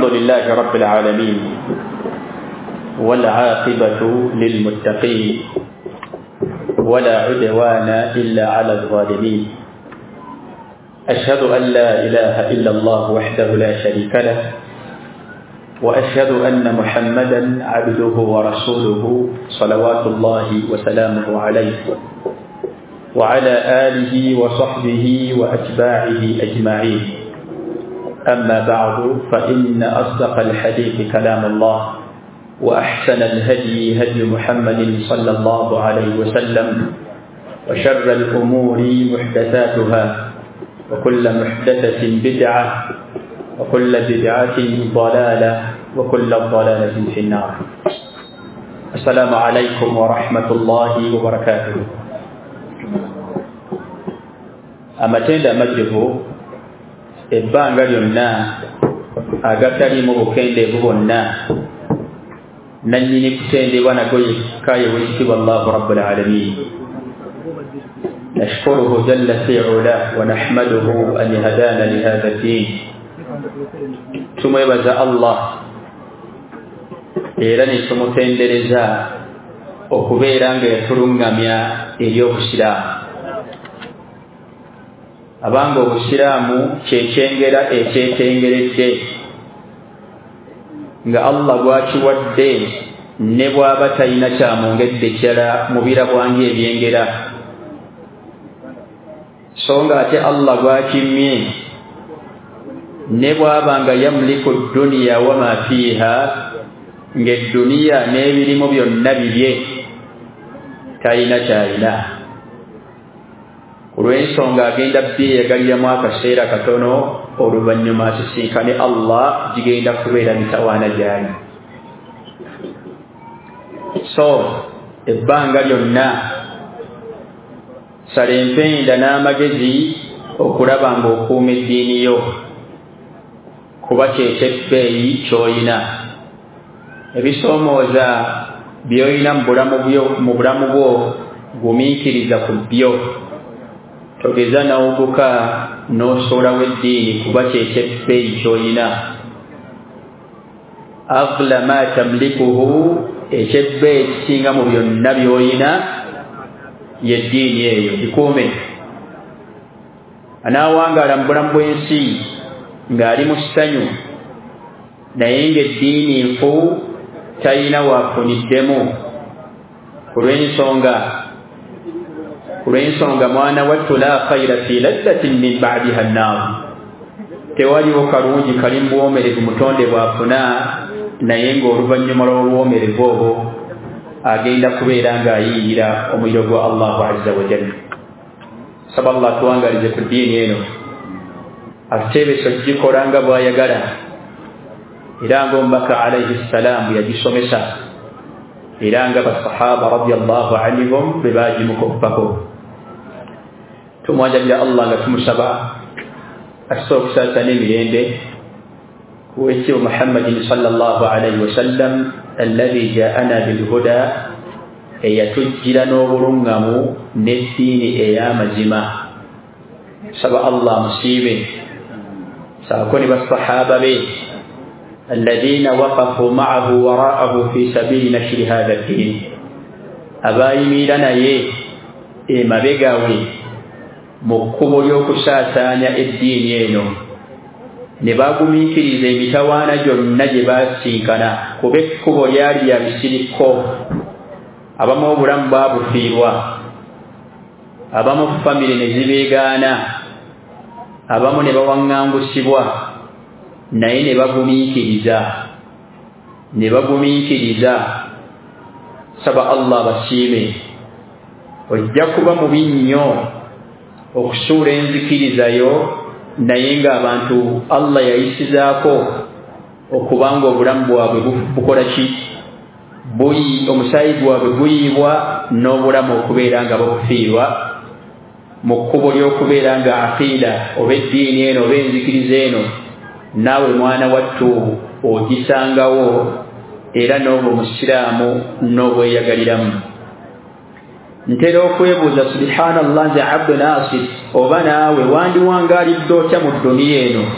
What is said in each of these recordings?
الحمد لله رب العالمين والعاقبة للمتقين ولا عدوان إلا على الظالمين. أشهد أن لا إله إلا الله وحده لا شريك له وأشهد أن محمدا عبده ورسوله صلوات الله وسلامه عليه وعلى آله وصحبه وأتباعه أجمعين. أما بعد فإن أصدق الحديث كلام الله وأحسن الهدي هدي محمد صلى الله عليه وسلم وشر الأمور محدثاتها وكل محدثة بدعة وكل بدعة ضلالة وكل ضلالة في النار. السلام عليكم ورحمة الله وبركاته. أمتين مجده ebbanga lyonna agatalimu bukende bubonna nannyini kutendebwa nago yekka yewekitibwa Allahu Rabbul Alamin. Nashkuruhu jalla fi ula wa nahmaduhu an hadana li hadha ad-din. Tumwebaza Allah era ne tumutendereza okubeera nga yatulungamya eri obusiraamu. Abanga obusiraamu kyekyengera ekyetengeredde nga Allah gwakiwadde ne bw'aba talina kyamwongedde kirala mu birabwange ebyengera, so nga ate Allah gwakimye ne bw'aba nga yamuliku dduniya wa ma fiiha, ng'edduniya n'ebirimu byonna bibye, talina kyalina. Olw'ensonga agenda byeyagaliramu akaseera katono oluvannyuma asisinkane Allah gigenda kubeera mitawaana gyali. So ebbanga lyonna sala empenda n'amagezi okulaba ng'okuuma eddiini yo, kuba kyekebbeeyi ky'oyina. Ebisoomooza by'oyina mu bulamu bwo gumiikiriza ku byo. Togeza nawuguka n'osolawo eddiini kuba kyekebbeeyi ky'oyina. Aghla ma tamlikuhu, ekyebbeeyi ekisinga mu byonna by'oyina y'eddiini eyo, bikuume. Anaawangaala mu bulamu bw'ensi ng'ali mu ssanyu naye ng'eddiini nfu talina waafuniddemu kulw'ensonga mwana wattu la khayra fi laddatin min ba'diha an-nar. Tewaliwo kalungi kali mu bwomerevu mutonde bw'afuna naye ng'oluvannyuma lw'obwomerevu obwo agenda kubeera ng'ayiiyira omuliro gwa Allahu azza wa jalla. Saba Allah tuwangalize ku ddiini eno, atuteebesa okugikola nga bw'ayagala era ng'omubaka alayhi salaamu yagisomesa era nga basahaba radiyallahu anhum bwe baagimukoppako. Tumwanjalira Allah nga tumusaba assa okusaasana emirembe ku Wekitiibwa Muhammadin sallallahu alayhi wa sallam alladhi jaa'ana bilhuda, eyatujjira n'obulungamu n'eddiini ey'amazima. Saba Allah musiibe saako ne basahaba be alladhina waqafu ma'ahu wara'ahu fi sabili nashri hadha ad-din, abaayimira naye emabega we mu kkubo ly'okusaasaanya eddiini eno, ne bagumiikiriza emitawaana gyonna gye baasinkana, kuba ekkubo lyali lya bisirikko. Abamu obulamu baabufiirwa, abamu famire ne zibeegaana, abamu ne bawaŋŋangusibwa, naye ne bagumiikiriza. Saba Allah basiime, ojja kuba mubi nnyo okusuula enzikirizayo naye ng'abantu Allah yayisizaako okubanga obulamu bwabwe bukola ki? Omusaayi gwabwe guyiibwa n'obulamu okubeera nga babufiirwa mu kkubo ly'okubeera nga aqiida oba eddiini eno oba enzikiriza eno naawe mwana wattu ogisangawo era n'oba omusiraamu n'obweyagaliramu. Ntera okwebuuza subhanallah nze abdu nasir, oba naawe wandiwangaalidde otya mu dduniya eno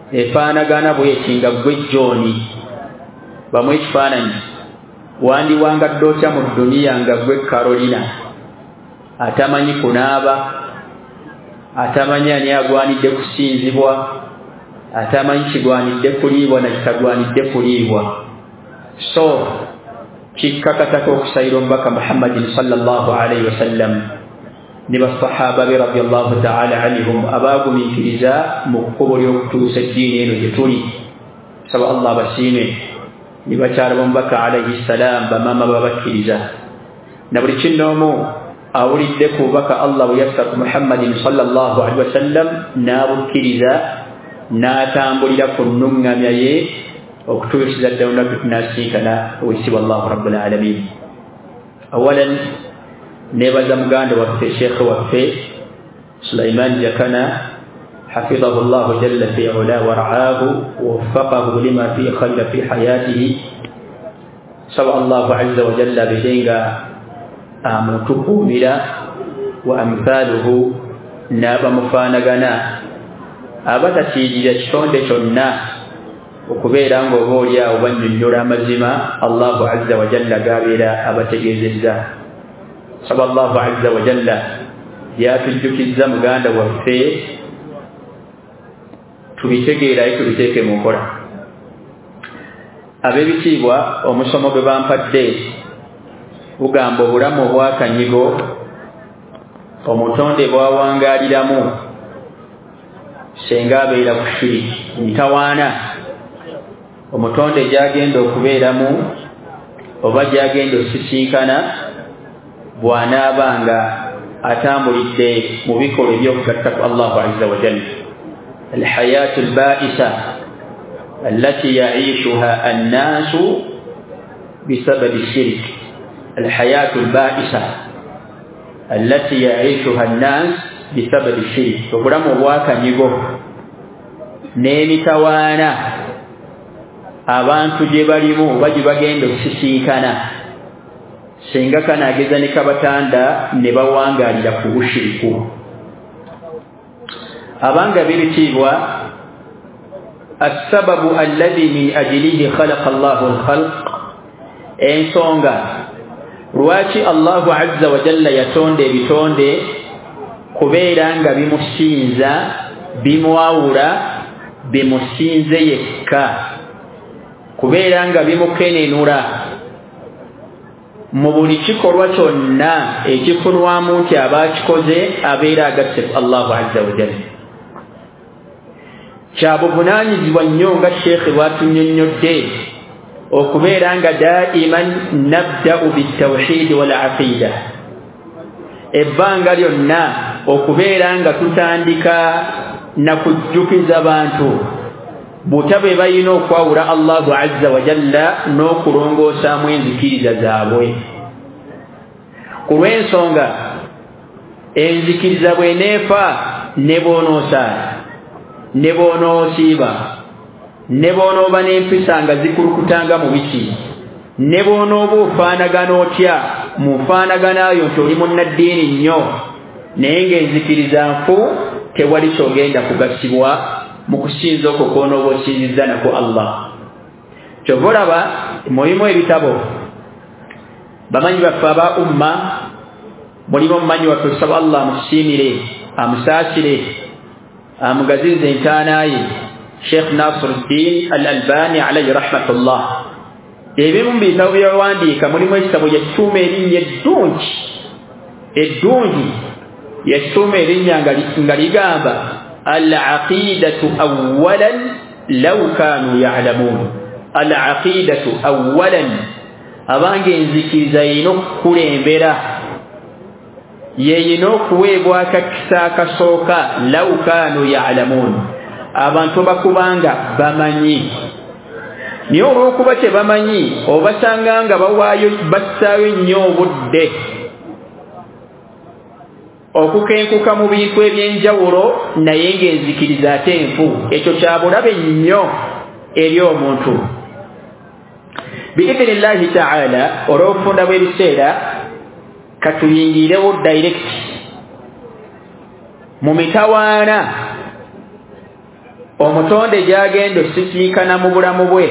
efaanagana bwekinga gwe John bamu ekifaananyi wandiwangadde otya mu duniya nga gwe Carolina atamanyi kunaaba, atamanyi ani agwanidde kusinzibwa, atamanyi kigwanidde kuliibwa na kitagwanidde kuliibwa. So kikakatako okusayira omubaka Muhammadin sallallahu alaihi wasallam ne basahaba be radiyallahu ta'ala anhum abagumiikiriza mu kkubo ly'okutuusa eddiini eno gye tuli. Saba Allah basiime ne bakyala b'omubaka alaihi salaam bamaama babakkiriza na buli kinnoomu awulidde ku bubaka Allah bwe yassa ku Muhammadin sallallahu alaihi wasallam n'abukkiriza n'atambulira ku nnuŋŋamya ye okutuusiza ddala olunaku tunaasinkana ow'ekitiibwa Allahu rabbul alamin. Awalan neebaza muganda waffe sheekhe waffe Sulaiman Jakana حفظه الله جل في علاه ورعاه ووفقه لما فيه خير في حياته. سبع الله عز وجل بدينغا amutukuumira wa amthaaluhu n'abamufaanagana abatakiirira kitonde kyonna okubeera ng'oba oli awo bannyonnyola amazima Allahu azza wa jalla g'abeera abategeezezza. Saba Allahu azza wa jalla byatujjukizza muganda waffe tubitegeerayo tubiteeke mu nkola. Ab'ebitiibwa omusomo gwe bampadde bugamba obulamu obwakanyigo omutonde bwawangaaliramu senga abeera ku shiriki ntawaana omutonde gyagenda okubeeramu oba gyagenda osisinkana bw'anaabanga atambulidde mu bikolwa ebyokugatta ku Allahu azza wa jalla. alhayaatu albaa'isa allati ya'iishuha annaasu bisababi shirki. الحياة البائسة التي يعيشها الناس بسبب الشرك. فبرام واكنيغو n'emitawaana abantu gye balimu baji bagenda okusisinkana singa kanaageza ne kabatanda ne bawangaalira ku bushiriku. abanga b'ebitiibwa assababu alladhi min ajlihi khalaqa Allahu al-khalq, ensonga lwaki Allahu azza wa jalla yatonda ebitonde kubeera nga bimusinza bimuwawula bimusinze yekka, kubeera nga bimukenenula mu buli kikolwa kyonna ekifunwamu nti abaakikoze abeera agasse Allahu azza wa jalla. kyabuvunaanyizibwa nnyo nga sheekhe bw'atunnyonnyodde okubeera nga daiman nabda'u bitawhid wal aqida, ebbanga lyonna okubeera nga tutandika na kujjukiza bantu butabe balina okwawula Allahu azza wa jalla n'okulongoosaamu enzikiriza zaabwe. ku lw'ensonga enzikiriza bw'eneefa ne bw'onoosaala ne bw'onoosiiba ne bw'onooba n'empisa nga zikulukutanga mu biki ne bw'onooba ofaanagana otya mu nfaanaganayo nti oli munnaddiini nnyo naye ng'enzikiriza nfu tewali kyogenda kugasibwa mu kusinza okwo kw'onooba osinzizza nako Allah. kyova olaba mulimu ebitabo bamanyi baffe aba umma, mulimu omumanyi waffe tusaba Allah amusiimire amusaasire amugazize entaanaye Sheikh Nasiruddin Al-Albani alayhi rahmatullah. ebimu mu bitabo byawandiika mulimu ekitabo yakituuma erinnya eddungi yakituuma erinnya nga ligamba al-aqidatu awwalan law kanu ya'lamun. al-aqidatu awwalan, abange enzikiriza yina okukulembera yeyina okuweebwa akakisa akasooka law kanu ya'lamun, abantu bakubanga bamanyi. naye olw'okuba tebamanyi obasanga nga bassaayo nnyo obudde okukenkuka mu bintu eby'enjawulo naye ng'enzikiriza ate enfu. ekyo kya bulabe nnyo eri omuntu. biidhinillahi ta'ala olw'obufunda bw'ebiseera katuyingirewo direct mu mitawaana omutonde gyagenda osisiikana mu bulamu bwe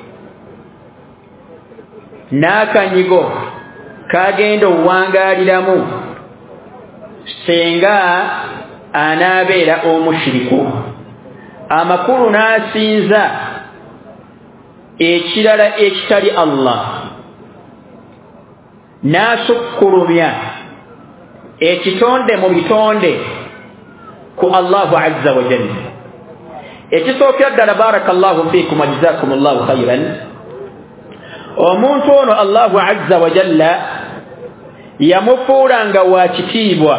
n'akanyigo kagenda owangaliramu senga anaabeera omushiriku amakulu n'asinza ekirala ekitali Allah n'asukkulumya ekitonde mu bitonde ku Allahu azza wa jalla. Ekisookera ddala barakallahu fiikum wa jazakumullahu khayran, omuntu ono Allahu azza wa jalla yamufuulanga wa kitiibwa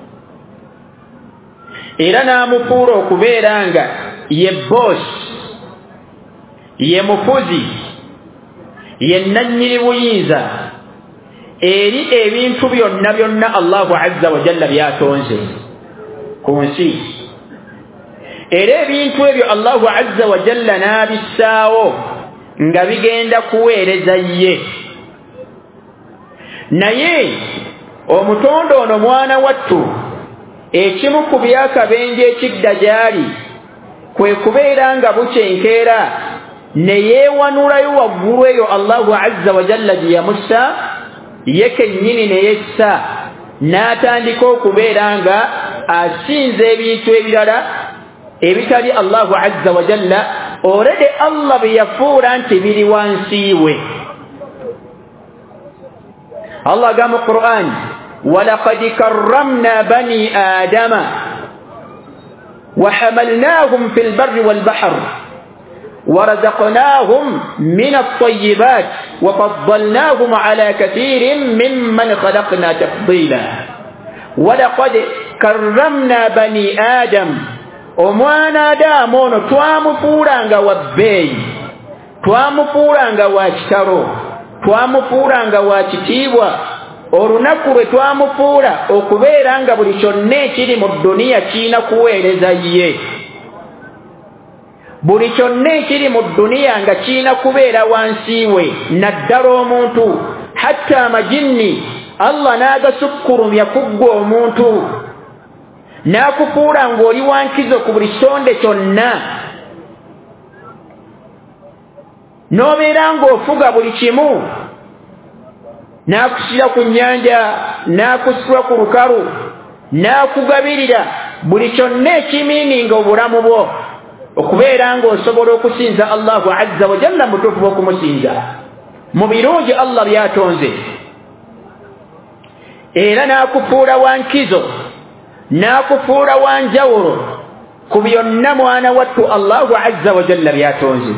era n'amufuula okubeera nga ye boss, ye mufuzi, ye nannyini buyinza eri ebintu byonna byonna Allahu azza wa jalla byatonze ku nsi. Era ebintu ebyo Allahu azza wa jalla n'abissaawo nga bigenda kuweereza ye. Naye omutonde ono mwana wattu, ekimu ku byakabenje ekidda gy'ali kwe kubeera nga bukyenkeera ne yeewanulayo waggulu eyo Allahu azza wa jalla gye yamussa, ye kennyini ne yessa n'atandika okubeera nga asinza ebintu ebirala ebitali Allahu azza wa jalla already Allah bye yafuula nti biri wansi we. Allah agamba mu Qur'an, walaqad karramna bani adama wa hamalnahum fil barri wal bahr ورزقناهم من الطيبات وفضلناهم على كثير ممن خلقنا تفضيلا ولقد كرمنا بني آدم omwana Adamu ono twamufuulanga wa bbeeyi, twamufuulanga wa kitalo, twamufuulanga wa kitiibwa. Olunaku lwe twamufuula okubeera nga buli kyonna ekiri mu dduniya kiina kuweereza ye, buli kyonna ekiri mu dduniya nga kiina kubeera wansi we, naddala omuntu hatta amajinni Allah n'agasukkulumya ku ggwe omuntu n'akufuula ng'oli wankizo ku buli kitonde kyonna, n'obeera ng'ofuga buli kimu, n'akusira ku nnyanja, n'akusitula ku lukalu, n'akugabirira buli kyonna ekimiininga obulamu bwo okubeera ng'osobola okusinza Allahu azza wa jalla mu butuufu bw'okumusinza mu birungi Allah byatonze. Era n'akufuula wankizo, n'akufuula wanjawulo ku byonna mwana wattu Allahu azza wa jalla byatonze.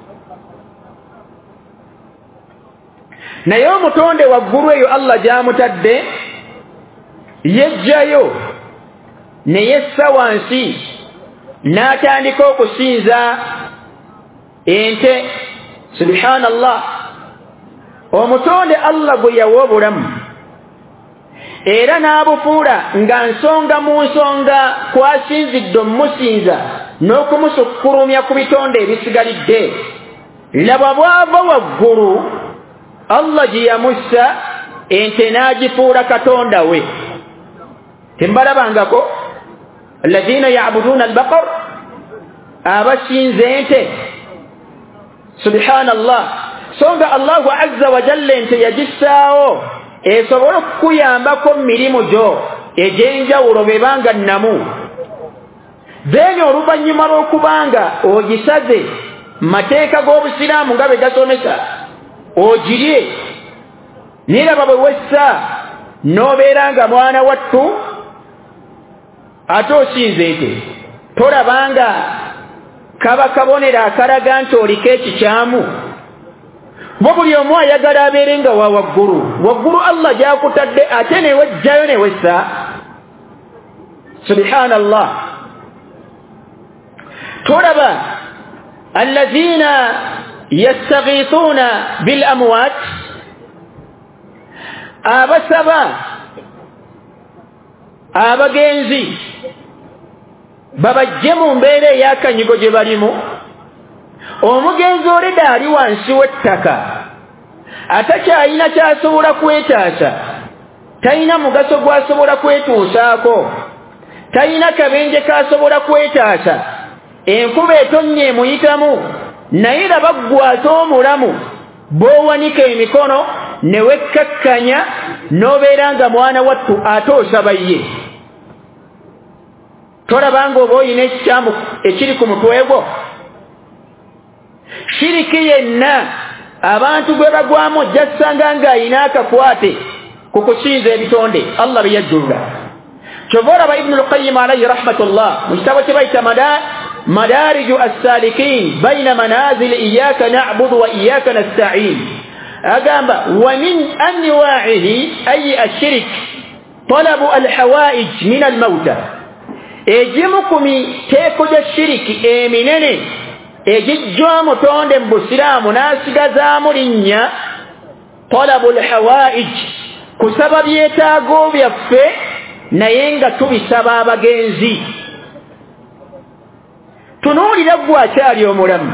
Naye omutonde waggulu eyo Allah gy'amutadde yejjayo ne yessa wansi n'atandika okusinza ente. Subhanallah, omutonde Allah gwe yawa obulamu era n'abufuula nga nsonga mu nsonga kwasinzidde omumusinza n'okumusukkulumya ku bitonde ebisigalidde. Laba bw'ava waggulu Allah gye yamussa ente n'agifuula katonda we. Tembalabangako alladhina ya'buduna al-baqar, abasinza ente. Subhanallah, songa Allahu azza wa jalla ente yagissaawo esobole okukuyambako mu mirimu gyo egy'enjawulo bebanga nnamu. Then oluvannyuma lw'okubanga ogisaze mateeka g'obusiraamu nga bwe gasomesa ogirye, niraba bwe wessa n'obeera nga mwana wattu ate osinze ente, tolabanga kaba kabonero akalaga nti oliko ekikyamu. Bo buli omu ayagala abeere nga wa waggulu. Waggulu Allah gy'akutadde ate ne wejjayo ne wessa. Subhanallah, tolaba alladhina yastaghithuna bil amwat, abasaba abagenzi babajje mu mbeera ey'akanyigo gye balimu. Omugenzi oleda ali wansi w'ettaka atakyalina ky'asobola kwetaasa, talina mugaso gw'asobola kwetuusaako, talina kabenje k'asobola kwetaasa, enkuba etonye muyitamu naye laba ggwate omulamu bw'owanika emikono ne wekkakkanya n'obeera nga mwana wattu ate osaba ye. Tolabanga oba oyina ekikyamu ekiri ku mutwe gwo. Shiriki yenna abantu gwe bagwamu ojja kusanga ng'ayina akakwate ku kusinza ebitonde Allah bye yajjulula. Kyova olaba Ibn al-Qayyim alayhi rahmatullah mu kitabo kye bayita Madariju as-Salikin bayna manazil iyyaka na'budu wa iyyaka nasta'in agamba wa min anwa'ihi ay ash-shirk talabu al-hawa'ij min al-mawta. Ejimu ku miteeko gya shiriki eminene egijjwa mutonde mu Busiraamu n'asigazaamu linnya talabu al-hawa'ij, kusaba byetaago byaffe naye nga tubisaba abagenzi. Tunuulira ggwe akyali omulamu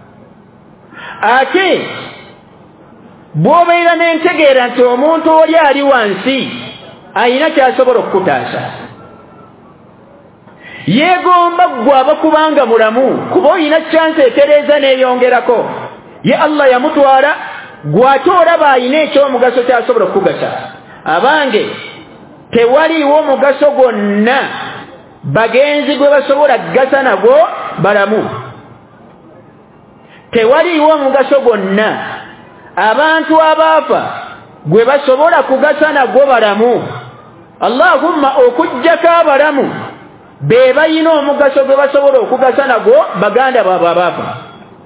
ate bw'obeera n'entegeera nti omuntu oli ali wansi ayina ky'asobola okukutaasa, yeegomba ggwe abakubanga mulamu kuba oyina chance etereeza n'eyongerako. Ye Allah yamutwala ggwe ate olaba ayina ekyomugaso ky'asobola okukugasa. Abange tewaliiwo mugaso gwonna bagenzi gwe basobola kugasa nagwo balamu. Tewaliiwo mugaso gwonna abantu abaafa gwe basobola kugasa nagwo balamu. Allahumma okujjako abalamu be bayina omugaso gwe basobola okugasa nagwo baganda baabwe abaafa.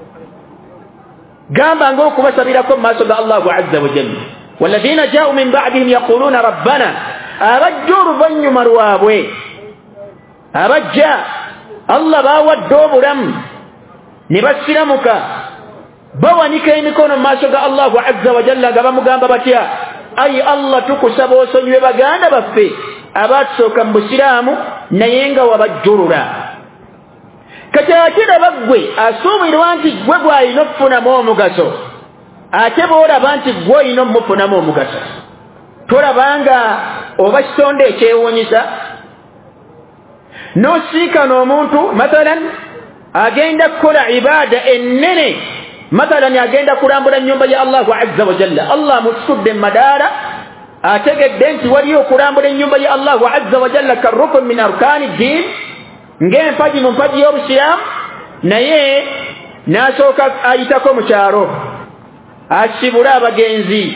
Gamba ng'okubasabirako mu maaso ga Allahu azza wa jalla. Walladhina jaa'u min ba'dihim yaquluna rabbana, abajja oluvannyuma lwabwe abajja Allah bawadde obulamu ne basiramuka bawanika emikono mu maaso ga Allahu azza wa jalla nga bamugamba batya, ayi Allah tukusaba osonyiwe baganda baffe abaatusooka mu Busiraamu naye nga wabajjulula. Kati ate laba ggwe asuubirwa nti ggwe gw'alina okufunamu omugaso, ate bw'olaba nti ggwe olina omumufunamu omugaso tolabanga oba kitonde ekyewuunyisa n'osiikana omuntu mathalan agenda kukola ibaada ennene, mathalan agenda kulambula nnyumba ya Allahu azza wa jalla. Allah musudde madaara ategedde nti waliyo okulambula ennyumba ya Allahu azza wa jalla ka rukun min arkaani ddiin, ng'empagi mu mpagi y'Obusiraamu, naye n'asooka ayitako mu kyalo asibula abagenzi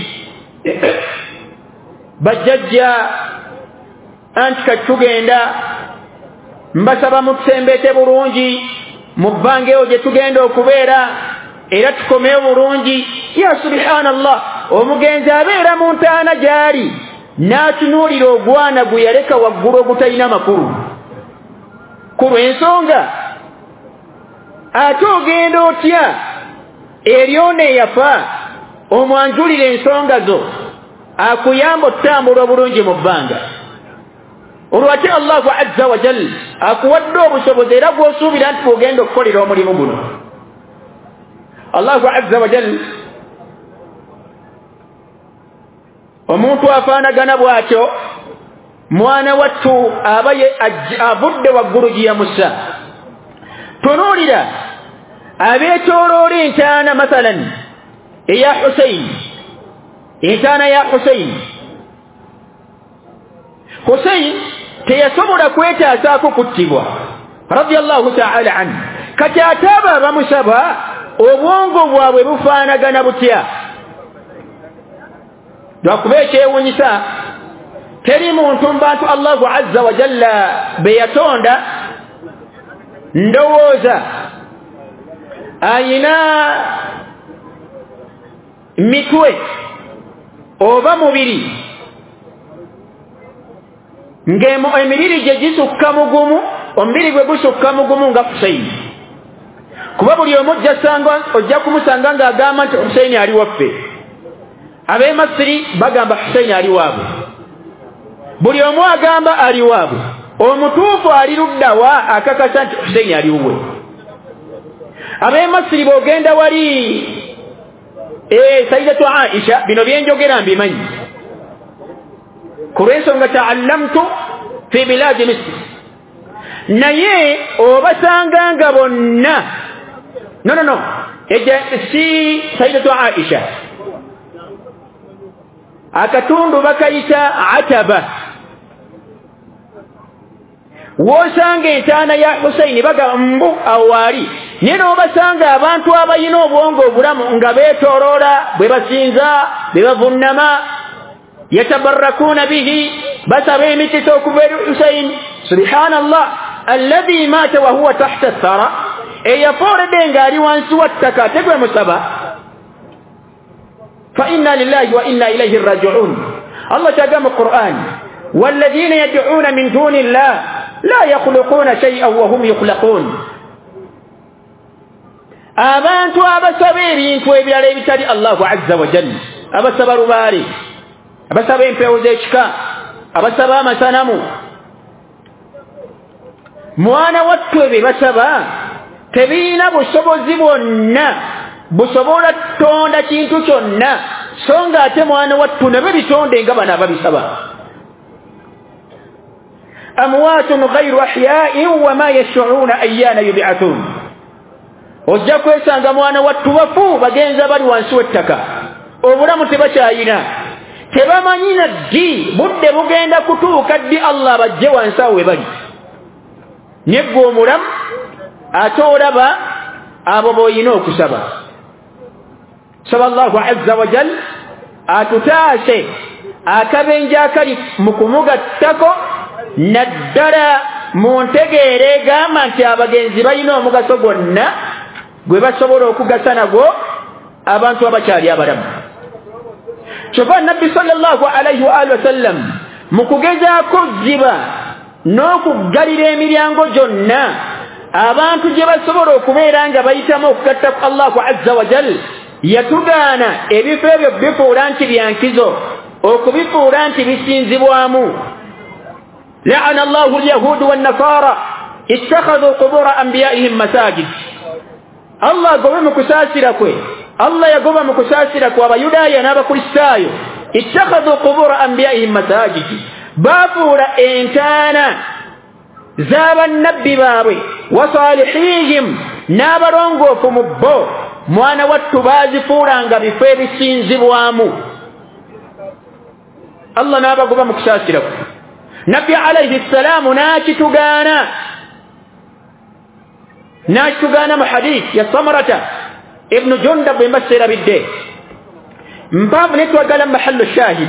bajjajja anti kati tugenda mbasaba mutusembeete bulungi mu bbanga eyo gye tugenda okubeera era tukomeyo bulungi. Ya subhanallah, omugenzi abeera mu ntaana gy'ali n'atunuulira ogwana gwe yaleka waggulu ogutalina makulu ku lw'ensonga ate ogenda otya eri ono eyafa omwanjulira ensonga zo akuyamba otambula obulungi mu bbanga. Olwate Allahu azza wa jalla akuwadde obusobozi era gw'osuubira nti bw'ogenda okukolera omulimu guno. Allahu azza wa jalla omuntu afaanagana bw'atyo mwana wattu aba avudde waggulu gye yamussa. Tunuulira abeetooloola entaana mathalan eya Husayn, entaana ya Husayn. Husayn teyasobola kwetaasaako kuttibwa radiyallahu ta'ala anhu. Kati ate abo abamusaba obwongo bwabwe bufaanagana butya? Lwakuba ekyewuunyisa teri muntu mbantu Allahu azza wa jalla be yatonda ndowooza ayina mitwe oba mubiri ng'emiriri gye gisukka mugumu, omubiri gwe gusukka mugumu nga Husayn. Kuba buli omu ojja kumusanga ng'agamba nti Husayn ali waffe. Ab'e Masiri bagamba Husayn ali waabwe, buli omu agamba ali waabwe. Omutuufu ali luddawa akakasa nti Husayn ali wuwe. Ab'e Masiri bw'ogenda wali Sayyidatu Aisha, bino byenjogera mbimanyi ku lw'ensonga ta'allamtu fi bilaadi Misri. naye obasanga nga bonna no eja si sayyidatu Aisha akatundu bakayita ataba wosanga entaana ya Husaini baga mbu awali neno basanga abantu abayina obwongo obulamu nga beetoloola bwe basinza bwe bavunnama yatabarakuna bihi basaba emikisa okuva eri Husaini subhanallah alladhi mata wa huwa tahta athara eyafooledde ng'ali wansi wa ttaka ate gwe musaba fa inna lillahi wa inna ilayhi raji'un Allah tagama Qur'an walladhina yad'una min duni Allah la yakhluquna shay'an wa hum yukhlaqun abantu abasaba ebintu ebirala ebitali Allahu azza wa jalla abasaba lubaale abasaba empewo z'ekika abasaba amasanamu mwana wattu ebyo basaba tebiina busobozi bwonna busobola kutonda kintu kyonna so nga ate mwana wattu ne bebitonde nga bano ababisaba amwaatun ghayru ahya'in wa ma yash'uruna ayyana yub'athun ojja kwesanga mwana wattu bafu bagenza bali wansi w'ettaka obulamu tebakyayina tebamanyina ddi budde bugenda kutuuka ddi Allah bajje wansi awo we bali nebwe omulamu ate olaba abo b'olina okusaba saba Allahu azza wa jal atutaase akabenja akali mu kumugattako naddala mu ntegeera egamba nti abagenzi balina omugaso gwonna gwe basobola okugasa nagwo abantu abakyali abalamu kyova nabbi sallallahu alayhi wa alihi wasallam mu kugezaako ziba n'okuggalira emiryango gyonna abantu gye basobola okubeera nga bayitamu okugatta ku Allahu azza wa jal yatugaana ebifo ebyo bifuula nti byankizo okubifuula nti bisinzibwamu la'ana Allahu al-yahudu wan-nasara ittakhadhu qubura anbiya'ihim masajid Allah gobe mu kusaasira kwe Allah yagoba mu kusaasira kwa abayudaaya n'abakristaayo ittakhadhu qubura anbiya'ihim masajid bafuula entaana z'abannabbi baabwe wa salihihim n'abalongoofu mu bo mwana wattu baazifuulanga bifo ebisinzibwamu Allah n'abagoba mu kusaasira kwe nabbi alayhi salaamu n'akitugaana mu hadith ya Samarata ibnu Jundab bwe mbaseera bidde mpanvu ne twagala mu mahallu shahid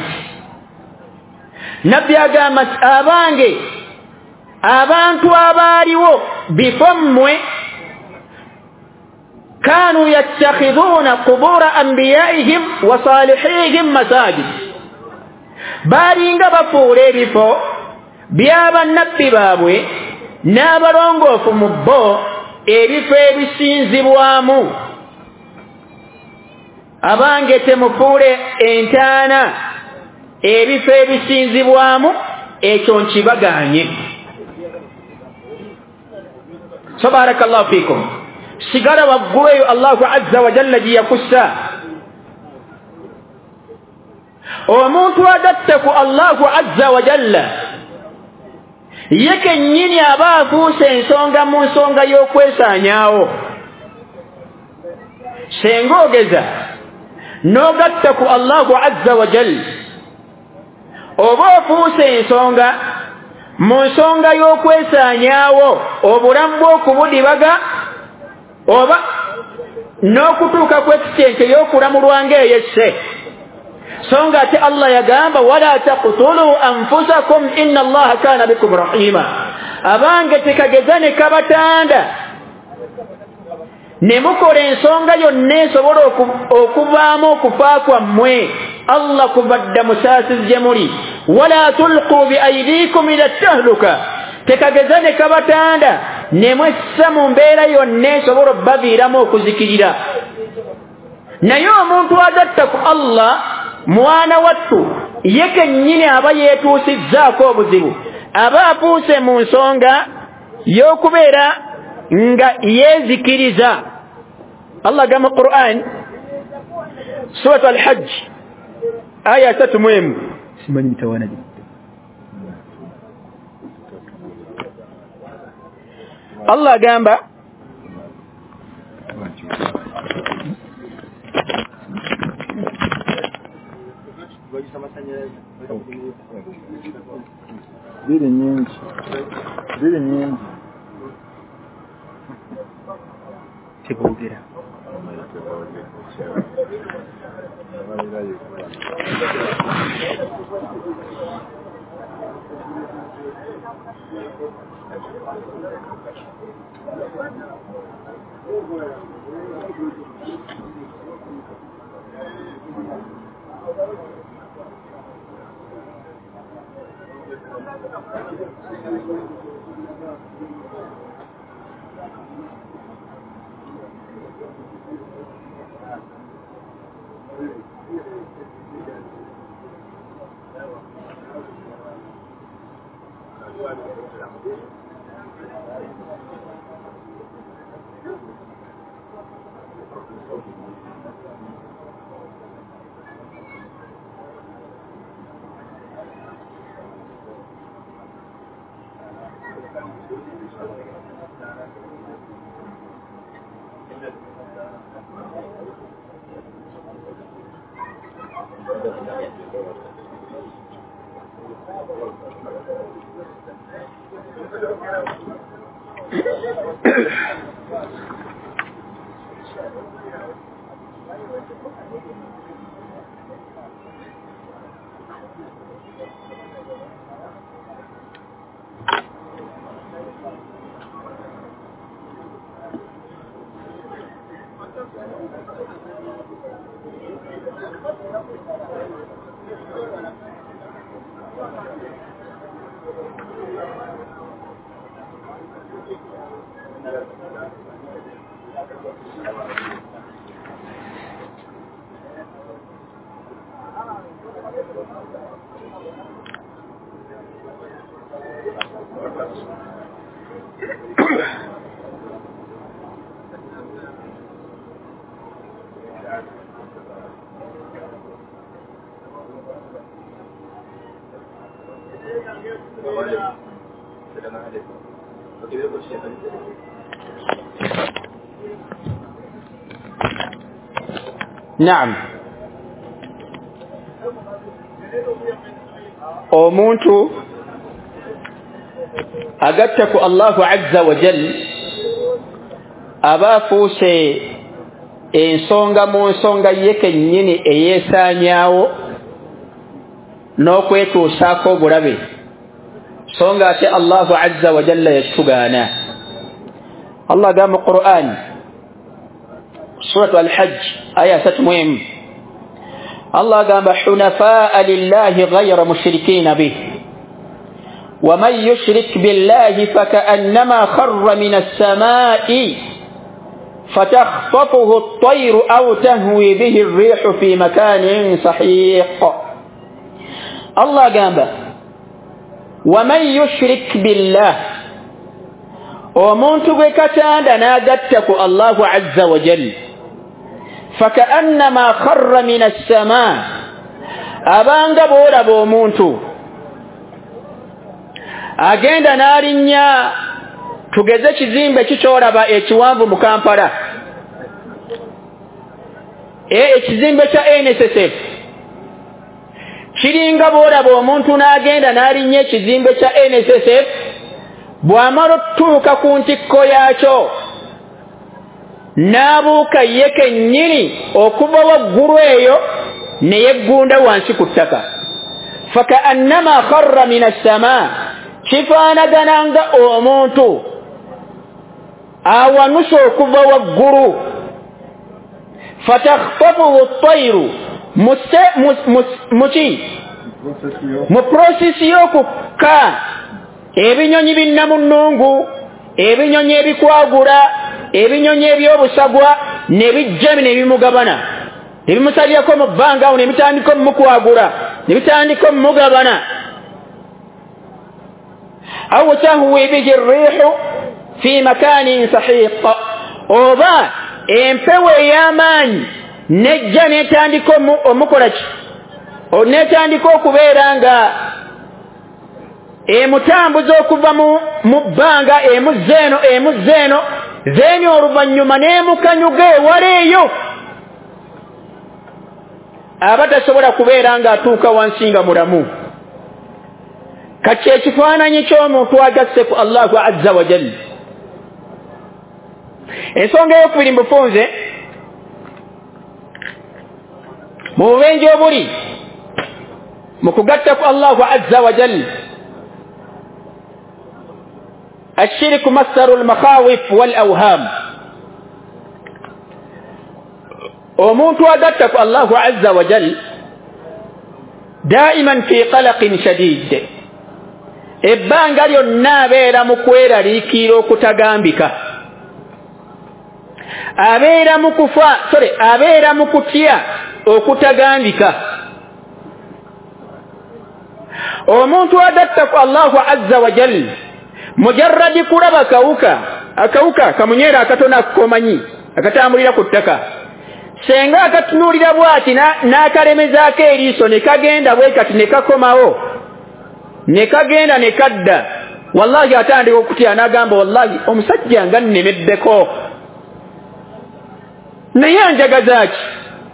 nabbi agamba abange abantu abaaliwo bifo mmwe kanu yattakhidhuuna qubura anbiya'ihim wa salihihim masajid baalinga bafuula ebifo by'abannabbi baabwe n'abalongoofu mu bo ebifo ebisinzibwamu abange temufuule entaana ebifo ebisinzibwamu ekyo nkibagaanye so barakallahu fikum sigala waggulu eyo Allahu azza wa jalla gye yakussa omuntu agatta ku Allahu azza wa jalla ye kennyini aba afuuse ensonga mu nsonga y'okwesaanyaawo senga ogeza n'ogatta ku Allahu azza wa jalla oba ofuuse ensonga mu nsonga y'okwesaanyaawo obulamu bw'okubudibaga oba n'okutuuka kw'ekitente y'okulamulwa ng'eyesse so nga ate Allah yagamba wala taqtulu anfusakum inna Allaha kana bikum rahima abange tekageza ne kabatanda ne mukola ensonga yonna esobola okuvaamu okufa kwammwe Allah kubadda musaasizye muli wala tulqu bi aydikum ila tahluka tekageza ne kabatanda ne mwessa mu mbeera yonna esobola obbaviiramu okuzikirira naye omuntu agatta ku Allah mwana wattu ye kennyini aba yeetuusizzaako obuzibu aba afuuse mu nsonga y'okubeera nga yeezikiriza Allah gama Qur'an surat al-Hajj aya 3 simanyi mtawana Allah agamba biri nyingi tibogera Naam. Omuntu agattaku Allahu azza wa jalla abafuuse ensonga mu nsonga ye kennyini eyeesaanyaawo n'okwetuusaako obulabe songa ate Allahu azza wa jalla yatugaana. Allah agamba mu Qur'an suratu al-Hajj aya 3 Allah agamba hunafaa lillahi ghayra mushrikina bih wa man yushrik billahi faka'annama kharra min as-samaa'i fatakhtafuhu at-tayru aw tahwi bihi ar-rihu fi makanin sahiq. Allah agamba wa man yushrik billah omuntu gwe katanda n'agattaku Allahu azza wa jalla فكأنما خر من السماء abanga boolaba omuntu agenda n'alinnya tugeze kizimbe kikyolaba ekiwanvu mu Kampala ekizimbe kya NSSF kiringa boolaba omuntu n'agenda n'alinnya ekizimbe kya NSSF bw'amala otuuka ku ntikko yaakyo n'abuuka ye kennyini okuva waggulu eyo ne yeggunda wansi ku ttaka. Faka'annama kharra min as-samaa kifaanagana nga omuntu awanusa okuva waggulu. Fatakhtafuhu at-tayru mu prosesi y'okukka ebinyonyi binnamunnungu ebinyonyi ebikwagula ebinyonyi ebyobusagwa ne bijja ne bimugabana ne bimusalirako mu bbanga awo ne bitandika mukwagula ne bitandika mugabana. aw tahwi bihi ar-rihu fi makanin sahiq oba empewo ey'amaanyi nejja netandika omukola ki netandika okubeera nga emutambuza okuva mu bbanga emuzzeeno zeeni oluvannyuma n'emukanyuga ewala eyo aba tasobola kubeera ng'atuuka wansi nga mulamu. kati ekifaananyi ky'omuntu agasse ku Allahu azza wa jalla. ensonga ey'okubiri mbufunze mu bubenje obuli mu kugatta ku Allahu azza wa jalla الشرك مصدر المخاوف والأوهام. وموت وقتك الله عز وجل دائما في قلق شديد. إبان قال ينابير مكوير ليكيرو كتغامبك أبير مكفا أبير مكتيا وكتغامبك. وموت وقتك الله عز وجل mujarradi kulaba akawuka kamunyera akatona komanyi akatambulira ku ttaka senga akatunulira bwati n'akalemezaako eriiso ne kagenda bwe kati ne kakomawo ne kagenda ne kadda wallahi atandika okutya n'agamba wallahi omusajja nga nnemeddeko naye anjagaza ki.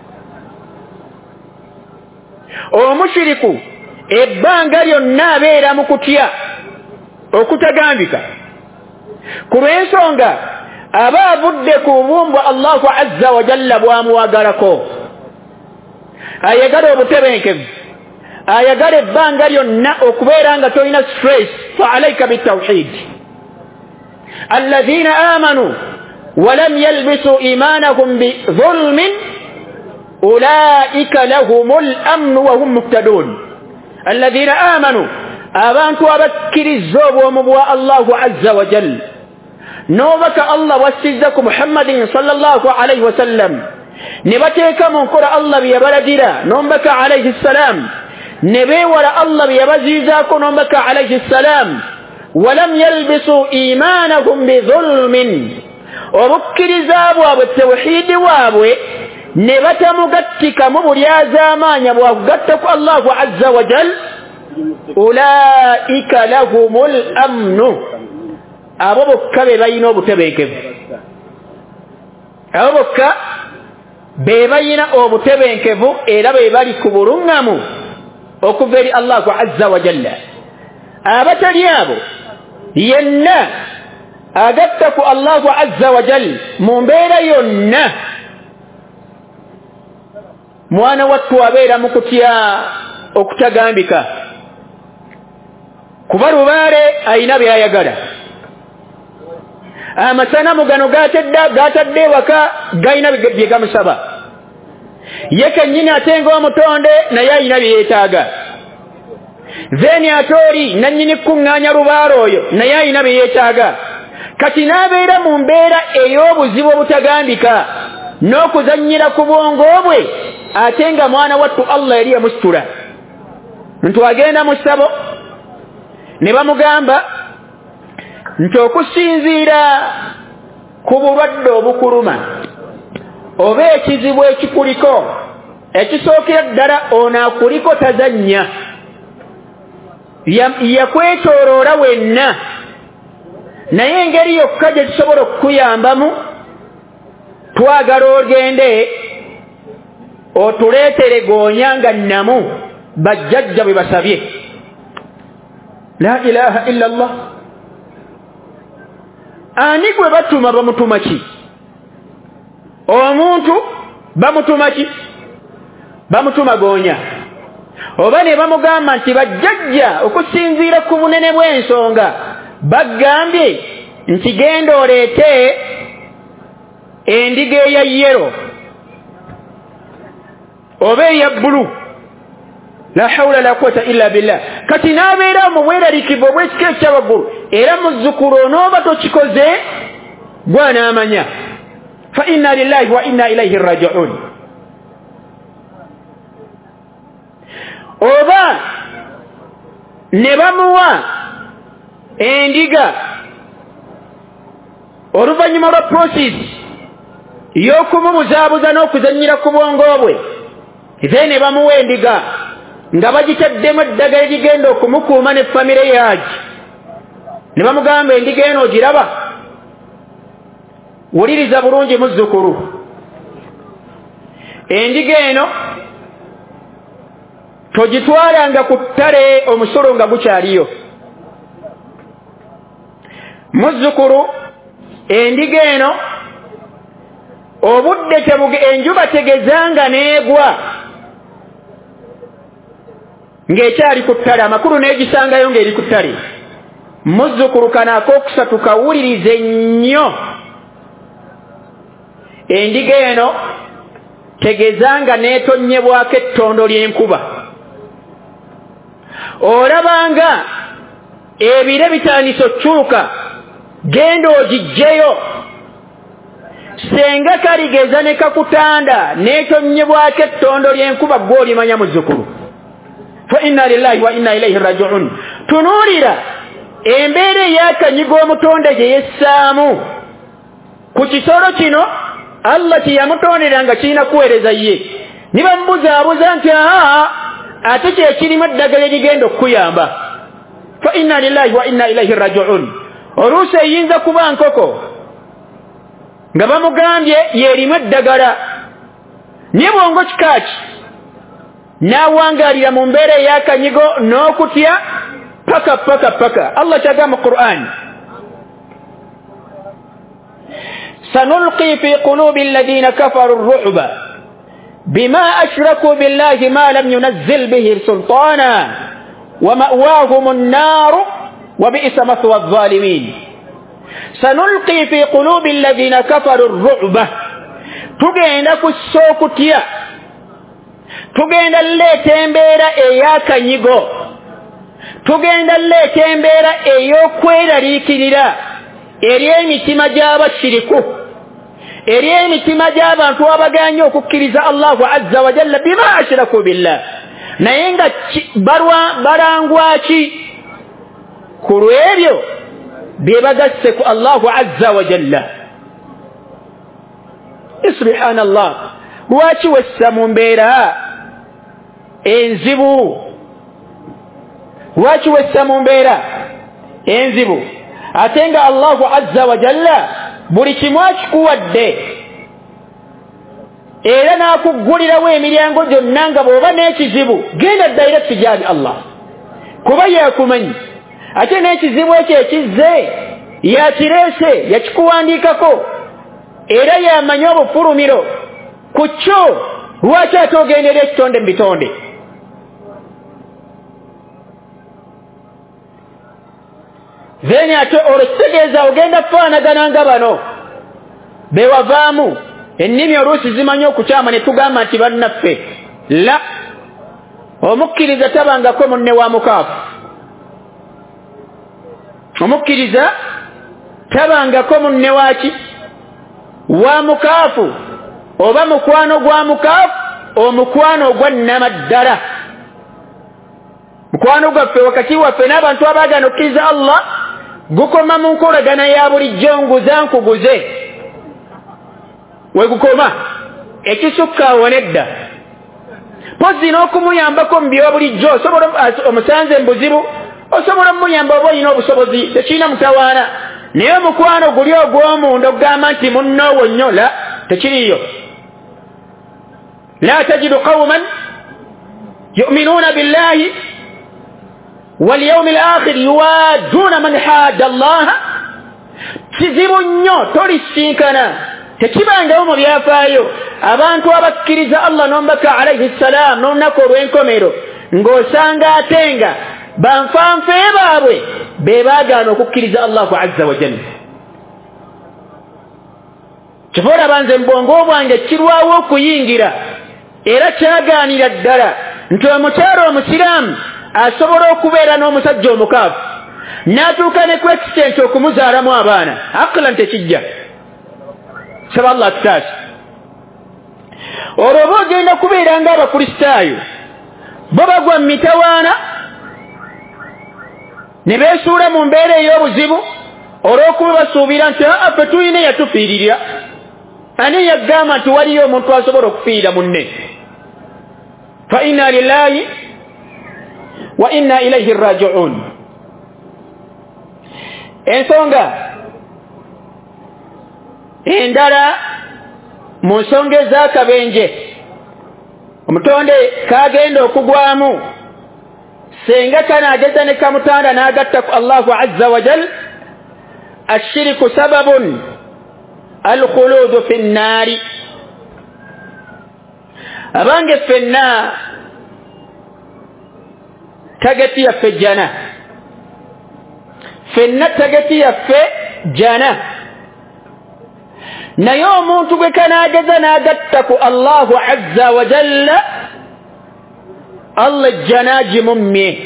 omushiriku ebbanga lyonna abeera mu kutya okutagambika ku lw'ensonga aba avudde ku bubumbwa Allahu azza wa jalla bw'amuwagalako. ayagala obutebenkevu, ayagala ebbanga lyonna okubeera nga tolina stress. fa alayka bitawhid. alladhina amanu walam yalbisu imanahum bidhulmin ulaika lahumul amnu wa hum muhtadun. alladhina amanu abantu abakkiriza obwomu bwa Allahu azza wa jalla n'obaka Allah bw'assizza ku Muhammadin sallallahu alayhi wa sallam ne bateeka mu nkola Allah bye yabalagira n'omubaka alayhi salam ne beewala Allah bye yabaziizaako n'omubaka alayhi salam walam yalbisu imanahum bidhulmin. obukkiriza bwabwe tawhiidi waabwe ne batamugattika mu bulyazaamaanya bwakugatta ku Allahu azza wa jalla ulaika lahumul amnu. abo bokka be balina obutebenkevu, abo bokka be balina obutebenkevu era be bali ku buluŋŋamu okuva eri Allahu azza wa jalla. abatali abo yenna agatta ku Allahu azza wa jalla mu mbeera yonna mwana wattu abeera mu kutya okutagambika kuba lubaale ayina byayagala. amasanamu gano gatadde waka galina bye gamusaba. ye kennyini ate ng'omutonde naye ayina bye yeetaaga. zeeni ate oli nannyini kuŋŋaanya lubaale oyo naye ayina bye yeetaaga. kati n'abeera mu mbeera ey'obuzibu obutagambika n'okuzannyira ku bwongo bwe ate nga mwana wattu Allah yali yamusitula. nti agenda mu ssabo ne bamugamba nti okusinziira ku bulwadde obukuluma oba ekizibu ekikuliko ekisookera ddala ono akuliko tazannya yakwetooloola wenna naye engeri yokka gye tusobola okukuyambamu twagala ogende otuleetere goonya nga nnamu bajjajja bwe basabye. la ilaha illa Allah. ani gwe batuma bamutuma ki? omuntu bamutuma ki? bamutuma goonya. oba ne bamugamba nti bajjajja okusinziira ku bunene bw'ensonga bagambye nti genda oleete endiga eya yero oba eya bbulu. la hawla la quwwata illa billah. kati n'abeera mu bweralikivu obw'ekika ekyawaggulu era muzzukulu onooba tokikoze gwanaamanya. fa inna lillahi wa inna ilayhi raji'un. oba ne bamuwa endiga oluvannyuma lwa process y'okumubuzaabuza n'okuzannyira ku bwongo bwe, ne bamuwa endiga nga bagitaddemu eddagala ligenda okumukuuma ne famire yaagi ne bamugamba endiga eno ogiraba wuliriza bulungi muzzukulu endiga eno togitwalanga ku ttale omusolo nga gukyaliyo muzzukulu endiga eno obudde enjuba tegezanga neegwa ng'ekyali ku ttale amakulu n'egisangayo ng'eri ku ttale muzzukulu kano akookusatu kawulirize nnyo endiga eno tegezanga neetonyebwako ettondo ly'enkuba olabanga ebire bitandise okyuka genda ogiggyeyo senga kaligeza ne kakutanda neetonyebwako ettondo ly'enkuba gw'olimanya muzzukulu fa inna lillahi wa inna ilaihi raji'un tunuulira embeera ey'akanyiga omutonde gye yessaamu ku kisolo kino Allah kiyamutondera nga kirina kuweereza ye ne bamubuzaabuza nti ate kyekirimu eddagala erigenda okukuyamba fa inna lillahi wa inna ilaihi raji'un oluusi eyinza kuba nkoko nga bamugambye yeerimu eddagala naye bwongo kikaaki n'awangaalira mu mbeera ey'akanyigo n'okutya paka Allah kyagamba mu Qur'an sanulqi fi qulubi alladhina kafaru ar-ru'ba bima ashraku billahi ma lam yunazzil bihi sultana wa ma'wahum an-nar wa bi'sa mathwa adh-dhalimin sanulqi fi qulubi alladhina kafaru ar-ru'ba tugenda kusokutya tugenda leeta embeera ey'akanyigo tugenda leeta embeera ey'okweraliikirira eri emitima gy'abashiriku eri emitima gy'abantu abaganye okukkiriza Allahu azza wa jalla bima ashraku billah naye nga balangwa ki ku lw'ebyo bye bagasse ku Allahu azza wa jalla subhanallah lwaki wessa mu mbeera enzibu lwaki wessa mu mbeera enzibu ate nga Allahu azza wa jalla buli kimu akikuwadde era n'akuggulirawo emiryango gyonna nga bw'oba n'ekizibu genda direct gyali Allah kuba yakumanyi ate n'ekizibu ekyo ekizze yakireese yakikuwandiikako era yamanyi obufulumiro ku kyo lwaki ate ogendera ekitonde mu bitonde then ate olwekitegeeza ogenda kufaanagana nga bano bewavaamu ennimi oluusi zimanyi okukyama ne tugamba nti bannaffe la omukkiriza tabangako munne wa mukaafu omukkiriza tabangako munne waki wa mukaafu oba mukwano gwa mukaafu omukwano ogwa nnamaddala mukwano gwaffe wakati waffe n'abantu abaagana okkiriza Allah gukoma mu nkolagana ya bulijjo nguza nkuguze we gukoma ekisukka awo nedda pozi n'okumuyambako mu byobulijjo osobola omusanze mu buzibu osobola omuyamba oba olina obusobozi tekirina mutawaana naye omukwano guli ogw'omunda okugamba nti munnoowo nnyo la tekiriyo la tajidu qawman yu'minuuna billahi واليوم الآخر يوادون من حاد الله kizibu nnyo tolisinkana tekibangawo mu byafaayo abantu abakkiriza Allah n'omubaka alayhi salaam n'olunaku olw'enkomero ng'osanga ate nga banfanfe baabwe be baagaana okukkiriza Allahu azza wa jalla kivola banze mbwongo bwange kirwawo okuyingira era kyagaanira ddala nti omukyalo omusiraamu asobola okubeera n'omusajja omukaafu n'atuuka ne ku extent okumuzaalamu abaana aqlan tekijja saba Allah tutaasi olwo oba ogenda kubeera ng'abakristaayo bo bagwa mu mitawaana ne beesuula mu mbeera ey'obuzibu olw'okuba basuubira nti ffe tuyina yatufiiririra ani yagamba nti waliyo omuntu asobola okufiirira munne fa inna lillahi wa inna ilayhi raji'un. Ensonga endala mu nsonga ez'akabenje omutonde kagenda okugwamu senga kanaageza ne kamutanda n'agatta ku Allahu azza wa jal, ashiriku sababun alkhuludu fi nnaari. abange ffenna tageti yaffe jana, ffenna tageti yaffe jana, naye omuntu gwe kanaageza n'agatta ku Allahu azza wa jalla, Allah jana gimummye,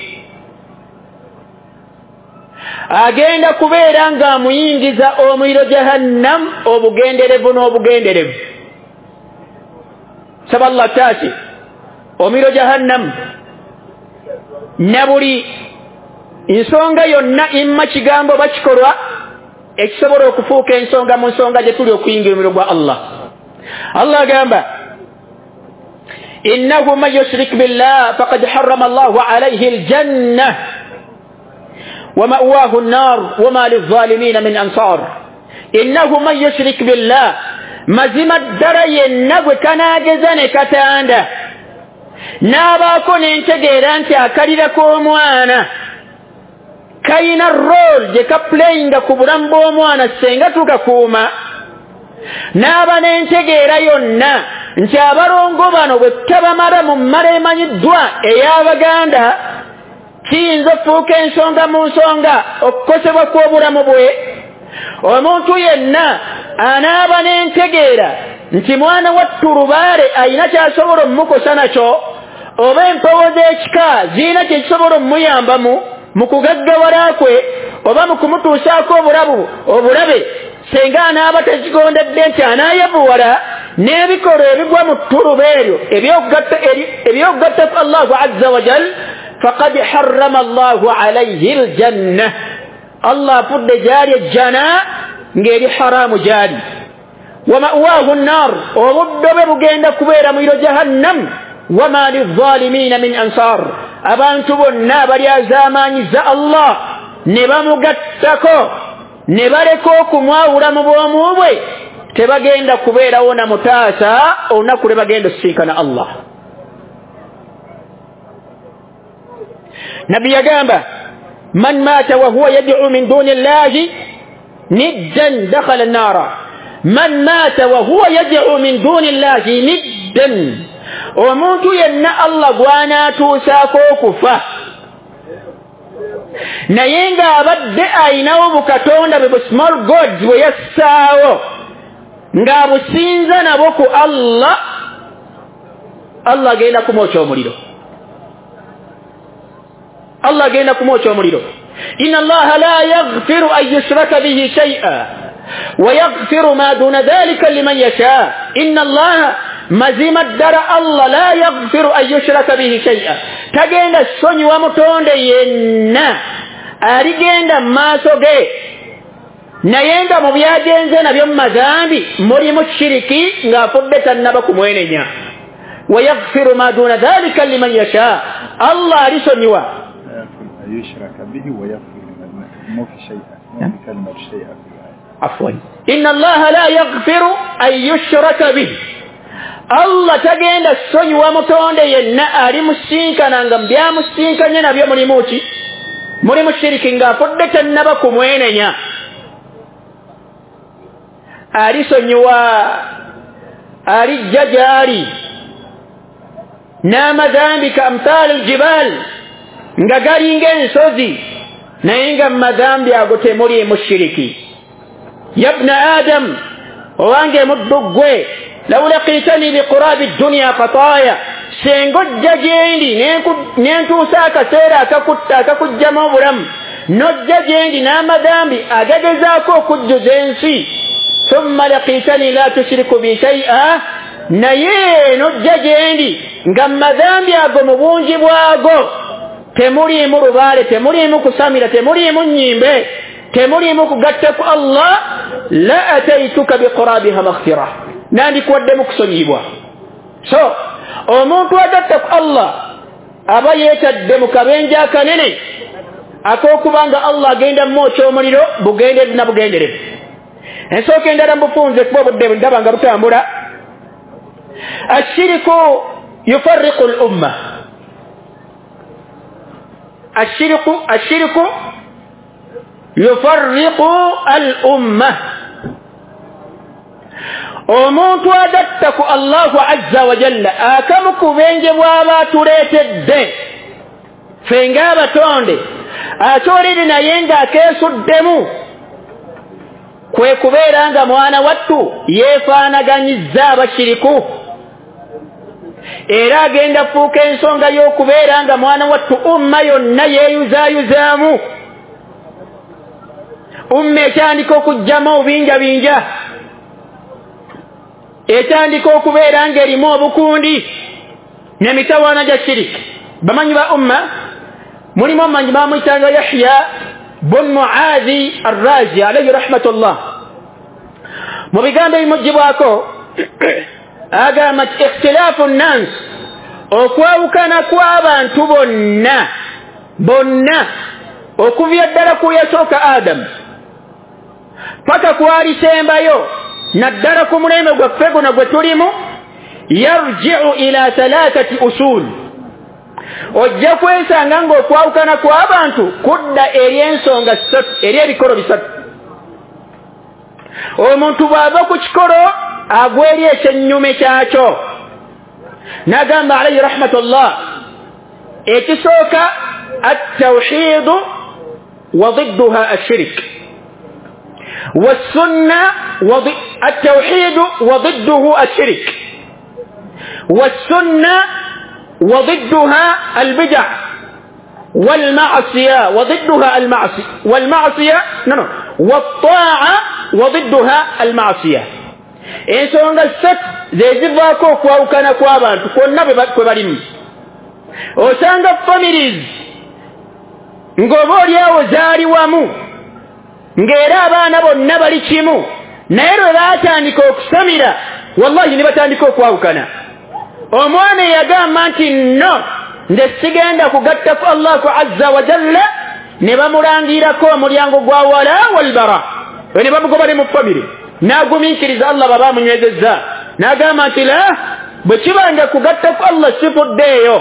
agenda kubeera ng'amuyingiza omuliro jahannam obugenderevu n'obugenderevu. Saba Allah taati omuliro jahannam na buli nsonga yonna imma kigambo bakikolwa ekisobola okufuuka ensonga mu nsonga gye tuli okuyingira omuliro gwa Allah. Allah agamba innahu man yushrik billah faqad harrama Allahu alayhi aljanna wa ma'wahu an-nar wa ma lidh-dhalimin min ansar. Innahu man yushrik billah, mazima ddala yenna gwe kanaageza ne katanda n'abaako n'entegeera nti akalira k'omwana kayina role gye kaplayinga ku bulamu bw'omwana senga tukakuuma, n'aba n'entegeera yonna nti abalongo bano bwe tabamala mu mmala emanyiddwa ey'Abaganda kiyinza okufuuka ensonga mu nsonga okukosebwa kw'obulamu bwe. Omuntu yenna anaaba n'entegeera nti mwana wattu lubaale ayina ky'asobola omukosa nakyo, oba empewo z'ekika zirina kye kisobola omuyambamu mu kugaggawala kwe oba mu kumutuusaako obulabe, senga anaaba tekigondedde nti anaayavuwala n'ebikolwa ebigwa mu ttuluba eryo ebyokugatta ku Allahu azza wa jal, faqad harrama Allahu alayhi aljanna. Allah afudde gyali ejjana ng'eri haramu gyali. Wa ma'wahu an-nar, obuddo bwe bugenda kubeera muliro jahannam. Wa ma lidh-dhalimina min ansar, abantu bonna abali azaamaanyiza Allah ne bamugattako ne baleka okumwawula mu bwomu bwe tebagenda kubeerawo na mutaasa olunaku lwe bagenda okusinkana Allah. Nabbi yagamba man maata wa huwa yad'u min duni Allahi niddan dakhala an-naara. Man maata wa huwa yad'u min duni Allahi niddan, omuntu yenna Allah gw'anaatuusaako okufa naye ng'abadde ayinawo bukatonda bwe small gods bwe yassaawo ng'abusinza nabo ku Allah, Allah agenda kumwokya omuliro. Allah agenda kumwokya omuliro. Inna Allaha la yaghfiru an yushraka bihi shay'an wa yaghfiru ma duna dhalika liman yasha. Inna Allaha, mazima ddala Allah, la yaghfiru an yushraka bihi shay'an, tagenda sonyiwa mutonde yenna aligenda mu maaso ge naye nga mu byagenze nabyo mu mazambi mulimu shiriki ng'afudde tannaba kumwenenya. Wa yaghfiru ma duna dhalika liman yasha, Allah alisonyiwa يشرك به ويغفر ما في شيء ما في كلمة شيء. عفوا إن الله لا يغفر أن يشرك به. Allah tagenda sonyiwa mutonde yenna ali musinkana nga byamusinkanye nabyo mulimu shiriki ng'afudde tannaba kumwenenya. Alisonyiwa alijja gyali n'amazambi ka amthal aljibal nga galinga ensozi naye nga mu mazambi ago temuliimu shiriki. Yabna Adam, owange muddu ggwe, law laqitani biqurabi dunya khataaya, senga ojja gyendi nentuusa akaseera akakugjamu obulamu n'ojja gyendi n'amazambi agagezaako okujjuza ensi, thumma laqitani la tushriku bi shay'a, naye n'ojja gyendi nga mu mazambi ago mu bungi bwago temuliimu lubaale, temuliimu kusamira, temuliimu nnyimbe, temuliimu kugatta ku Allah, la ataituka biqurabiha maghfira, nandikuwaddemu kusonyibwa. So omuntu agatta ku Allah aba yeetadde mu kabenje akanene ak'okubanga Allah agenda mmokya omuliro bugenderevu na bugenderevu. Ensooka endala mbufunze kuba obudde ndaba nga butambula. Ashiriku yufarriqu al-umma. Ashiriku yufarriqu al-umma. Omuntu adatta ku Allahu azza wa jalla akamu ku benje bw'aba atuleetedde ffe ng'abatonde akyolere naye ng'akeesuddemu kwe kubeera nga mwana wattu yeefaanaganyizza abashiriku era agenda fuuka ensonga y'okubeera nga mwana wattu umma yonna yeeyuzaayuzaamu. Umma etandika okugyamu obubinjabinja, etandika okubeera ng'erimu obukundi n'emitawaana gya shiriki. Bamanyi ba umma mulimu omumanyi bamuyitanga Yahya bun Muadhi Ar-Razi alayhi rahmatullah. Mu bigambo ebimugibwako agamba nti ikhtilaafu nnansi, okwawukana kw'abantu bonna okuvya ddala ku yasooka Adamu paka kwalisembayo naddala ku mulembe gwaffe guno gwe tulimu, yarji'u ila thalathati usul. Ojja kwesanga ng'okwawukana kw'abantu kudda eri ensonga ssatu, eri ebikolo bisatu. Omuntu bw'ava ku kikolo agwa eri ekyennyume kyakyo. N'agamba alayhi rahmatullah, ekisooka at-tawhiidu wa ضدها الشرك والسنة التوحيد وضده الشرك والسنة وضدها البدع والمعصية وضدها والمعصية والطاعة وضدها المعصية. ensonga ssatu ze zivaako okwawukana kw'abantu kwonna kwe balimu. Osanga families ng'oba oliawo zaali wamu ng'era abaana bonna bali kimu, naye lwe baatandika okusamira wallahi ne batandika okwawukana. Omwana yagamba nti no, nze sigenda kugatta ku Allahu azza wa jalla, ne bamulangirako omulyango gwa wala wal bara, ne bamugoba ne mu famire, n'agumiikiriza Allah baba amunywezezza, n'agamba nti la, bwe kibanga kugatta ku Allah sifuddeeyo.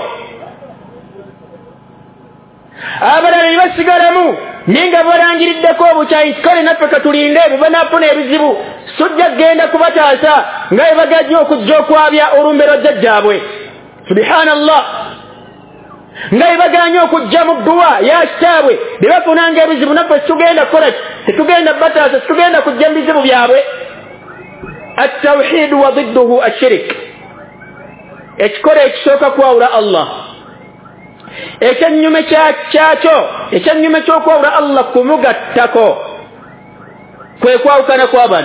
Abalala ne basigalamu ninga balangiriddeko obukyayi, kale naffe katulinde bwe banaafuna ebizibu sujja genda kubataasa nga bwe bagajja okujja okwabya olumbe lwa jjajjaabwe. Subhanallah. nga ibaganya okujja mu dduwa ya kitaabwe bye bafunanga ebizibu naffe tugenda kukola tetugenda bataasa tugenda kujja mu bizibu byabwe. At-tawhid wa ضده الشرك, ekikola ekisooka kwawula Allah, ekyennyume kyakyo ekyennyume ky'okwawula Allah kumugattako kwe kwawukana kw'abantu.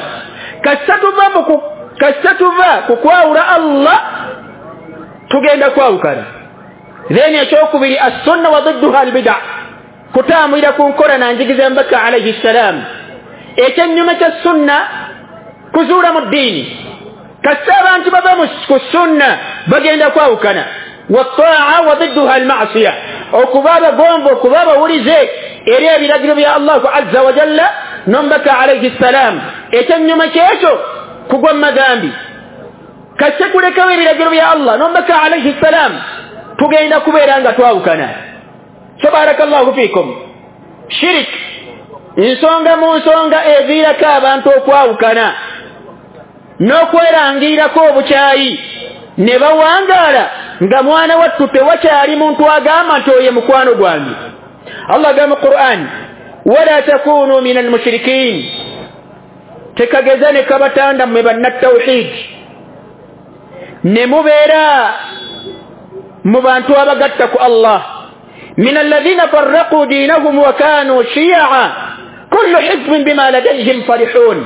Kasita tuva ku kwawula Allah tugenda kwawukana. Then ekyokubiri as-sunna wa ضدها al-bid'a, kutambulira ku nkola na njigiza Mbaka alayhi salam. Ekyennyume kya sunna kuzuula mu ddiini, kasita abantu bava ku sunna bagenda kwawukana. Wat-ta'a wa ضدها al-ma'siyah, okuba abagombo okuba abawulize eri ebiragiro bya Allah azza wa jalla n'Mbaka alayhi salam. Ekyennyume kyekyo kugwa mu magambi. Kasita kulekawo ebiragiro bya Allah n'Mbaka alayhi salam tugenda kubeera nga twawukana. So barakallahu fikum. Shirik nsonga mu nsonga eviirako abantu okwawukana n'okwerangirako obukyayi ne bawangaala nga mwana wattu tewakyali muntu agamba nti oyo mukwano gwange. Allah agamba mu Qur'an, wala takunu min almushrikin, tekageza ne kabatanda mmwe bannatawhid ne mubeera mu bantu abagatta ku Allah. min alladhina farraqu dinahum wa kanu shi'a kullu hizbin bima ladayhim farihun.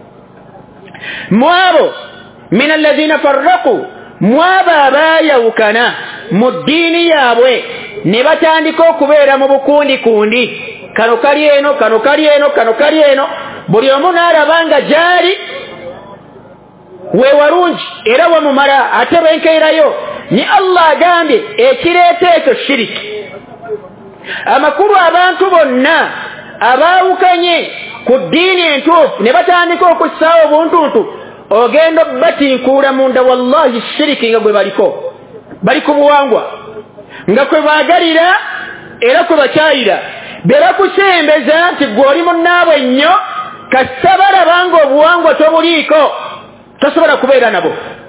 mwabo min alladhina farraqu, mwabo abayawukana mu ddiini yaabwe ne batandika okubeera mu bukundikundi, kano kali eno kano kali eno kano kali eno, buli omu n'alabanga gyali we walungi era wamumala ate bwenkeerayo ni Allah agambye ekireeta ekyo shiriki. Amakulu abantu bonna abaawukanye ku ddiini entuufu ne batandika okussaawo obuntuntu ogenda batinkuula munda wallahi shiriki nga gwe bali ku buwangwa nga kwe baagalira era kwe bakyayira be bakusembeza nti gwe oli munnaabwe nnyo kasita balaba nga obuwangwa tobuliiko tosobola kubeera nabo.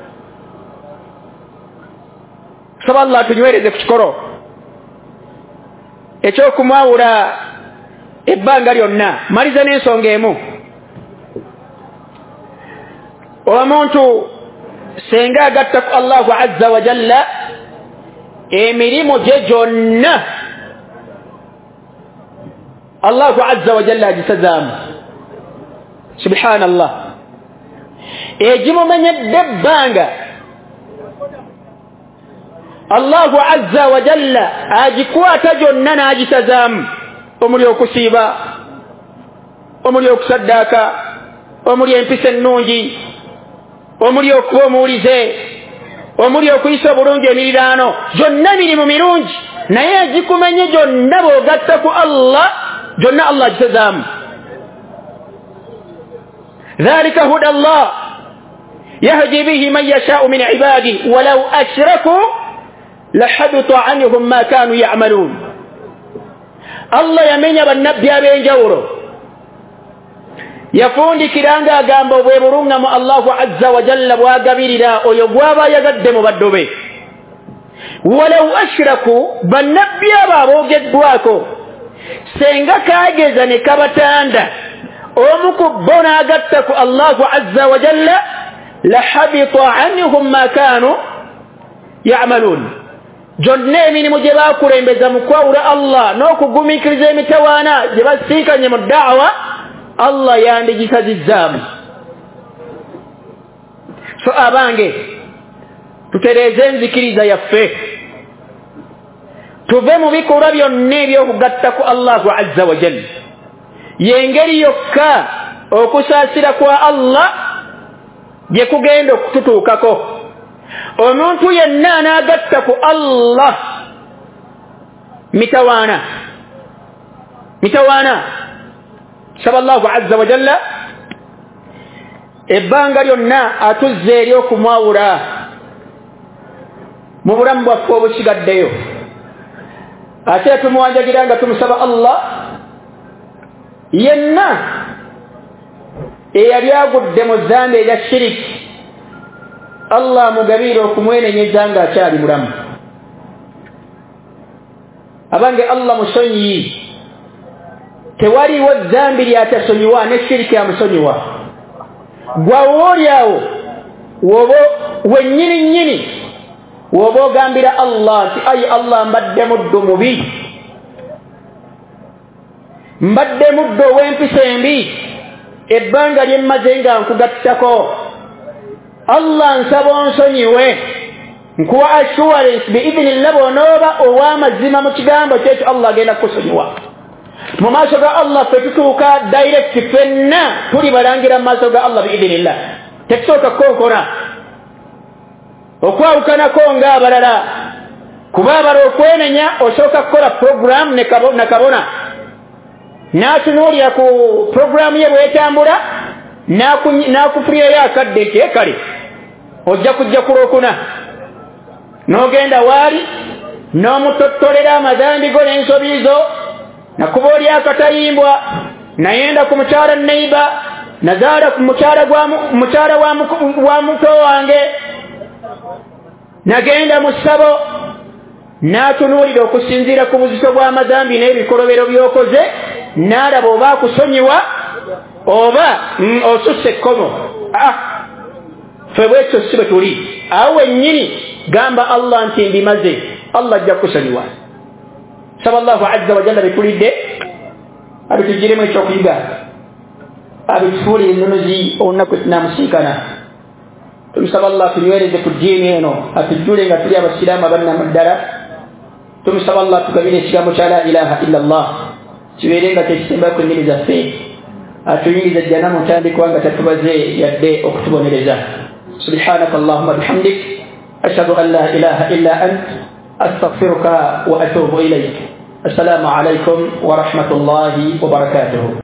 Saba Allah tunywereze ku kikolo ekyokumwawula ebbanga lyonna. Maliza n'ensonga emu. Omuntu senga agatta ku Allahu azza wa jalla emirimu gye gyonna Allahu azza wa jalla agisazaamu. Subhanallah. Egimumenyedde ebbanga Allahu azza wa jalla agikwata gyonna n'agisazaamu. Omuli okusiiba, omuli okusaddaaka, omuli empisa ennungi, omuli okuba omuwulize, omuli okuyisa obulungi emiriraano, gyonna mirimu mirungi naye agikumenye gyonna bw'ogatta ku Allah gyonna Allah agisazaamu. ذلك هدى الله يهدي به من يشاء من عباده ولو أشركوا لحبط عنهم ما كانوا يعملون. Allah yamenya bannabbi ab'enjawulo yafundikiranga agamba obwe bulungamu Allahu azza wa jalla bwagabirira oyo gwaba yagadde mu baddo be. Walaw ashraku bannabbi abo aboogeddwako senga kaageza ne kabatanda omu ku bo n'agatta ku Allahu azza wa jalla lahabita anhum ma kaanu ya'maluun. Gyonna emirimu gye baakulembeza mu kwawula Allah n'okugumiikiriza emitawaana gye basiikanye mu da'wa Allah yandigisazizaamu. So abange tutereeze enzikiriza yaffe tuve mu bikolwa byonna eby'okugatta ku Allahu azza wa jalla. Yengeri yokka okusaasira kwa Allah gye kugenda okututuukako. Omuntu yenna anaagatta ku Allah mitawaana saba Allahu azza wa jalla ebbanga lyonna atuzza eri okumwawula mu bulamu bwaffe obusigaddeyo. Ate tumuwanjagira nga tumusaba Allah yenna eyali agudde mu zzambi erya shiriki Allah mugabiire okumwenenyeza ng'akyali mulamu. Abange Allah musonyi, tewaliwo zzambi lyatasonyiwa ne shiriki amusonyiwa. Gwawoolyawo wennyini woba ogambira Allah nti ayi Allah mbadde muddu mubi, mbadde muddu ow'empisa embi, ebbanga lye mmaze nga nkugattako Allah nsaba onsonyiwe, nkuwa assurance biidhnillah bw'onooba ow'amazima mu kigambo kyekyo Allah agenda kukusonyiwa. Mu maaso ga Allah ffe tutuuka direct ffenna tuli balangira mu maaso ga Allah biidhnillah. Tetusooka kukonkona okwawukanako ng'abalala, kuba abala okwenenya osooka kukola program ne kabona n'atunuulira ku program ye bw'etambula n'akufulirayo akadde ke kale ojja kujja kulokuna n'ogenda waali n'omutottolera amazambi go n'ensobi zo, nakuba oli akatayimbwa, nayenda ku mukyala neiba, nazaala ku mukyala wa muto wange, nagenda mu ssabo, n'atunuulira okusinziira ku buzito bw'amazambi n'ebikolobero by'okoze, n'alaba oba akusonyiwa oba osusse ekkomo. Ffe bwekyo si bwe tuli. Awo wennyini gamba Allah nti mbimaze, Allah ajja kukusonyiwa. Saba Allahu azza wa jalla bitulidde abitugiremu ekyokuyiga, abitufuulire ennunuzi olunaku tunaamusinkana. Tumusaba Allah tunywereze ku ddiini eno, atujjule nga tuli abasiraamu abannamu ddala. Tumusaba Allah tugabire ekigambo kya la ilaha illa Allah kibeere nga tekisembayo ku nnimi zaffe, atuyingiza jjana mu ntandikwa nga tatubaze yadde okutubonereza. Subhanaka Allahumma bihamdik أشهد أن لا إله إلا أنت أستغفرك وأتوب إليك. السلام عليكم ورحمة الله وبركاته.